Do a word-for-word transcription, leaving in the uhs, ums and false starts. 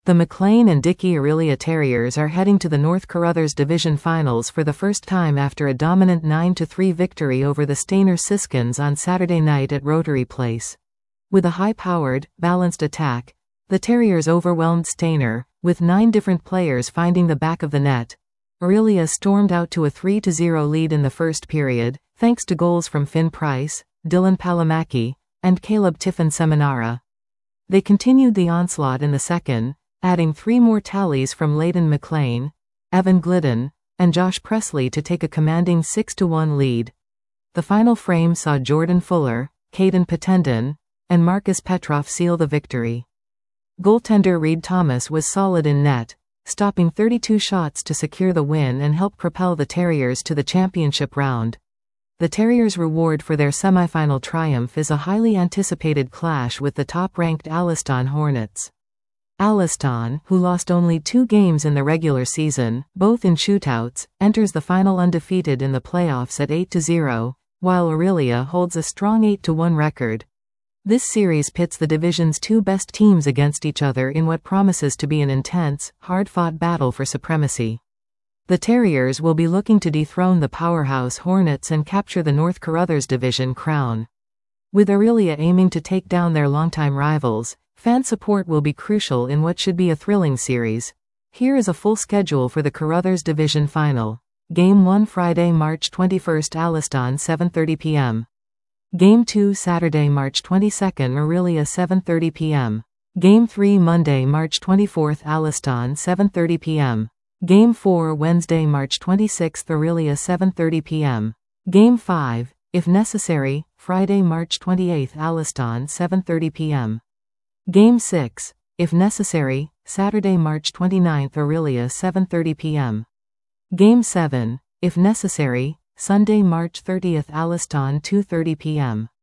The McLean and Dickey Aurelia Terriers are heading to the North Carruthers Division Finals for the first time after a dominant nine to three victory over the Stainer Siskins on Saturday night at Rotary Place. With a high-powered, balanced attack, the Terriers overwhelmed Stainer, with nine different players finding the back of the net. Aurelia stormed out to a three to zero lead in the first period, thanks to goals from Finn Price, Dylan Palamaki, and Caleb Tiffin Seminara. They continued the onslaught in the second, adding three more tallies from Leighton McLean, Evan Glidden, and Josh Presley to take a commanding six to one lead. The final frame saw Jordan Fuller, Caden Patendon, and Marcus Petrov seal the victory. Goaltender Reed Thomas was solid in net, stopping thirty-two shots to secure the win and help propel the Terriers to the championship round. The Terriers' reward for their semifinal triumph is a highly anticipated clash with the top-ranked Alliston Hornets. Alliston, who lost only two games in the regular season, both in shootouts, enters the final undefeated in the playoffs at eight to zero, while Aurelia holds a strong eight to one record. This series pits the division's two best teams against each other in what promises to be an intense, hard-fought battle for supremacy. The Terriers will be looking to dethrone the powerhouse Hornets and capture the North Carruthers Division crown. With Aurelia aiming to take down their longtime rivals, fan support will be crucial in what should be a thrilling series. Here is a full schedule for the Carruthers Division Final. Game one Friday, March twenty-first, Alliston, seven thirty p m Game two Saturday, March twenty-second, Aurelia, seven thirty p m Game three Monday, March twenty-fourth, Alliston, seven thirty p m Game four Wednesday, March twenty-sixth, Aurelia, seven thirty p m Game five, if necessary, Friday, March twenty-eighth, Alliston, seven thirty p m Game six, if necessary, Saturday, March twenty-ninth, Aurelia, seven thirty p m Game seven, if necessary, Sunday, March thirtieth, Alliston, two thirty p m